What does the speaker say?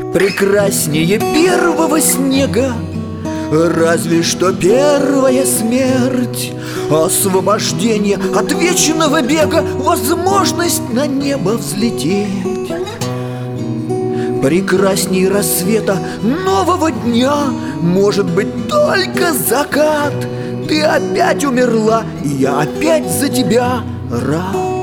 Прекраснее первого снега разве что первая смерть, освобождение от вечного бега, возможность на небо взлететь. Прекрасней рассвета нового дня может быть только закат. Ты опять умерла, и я опять за тебя рад.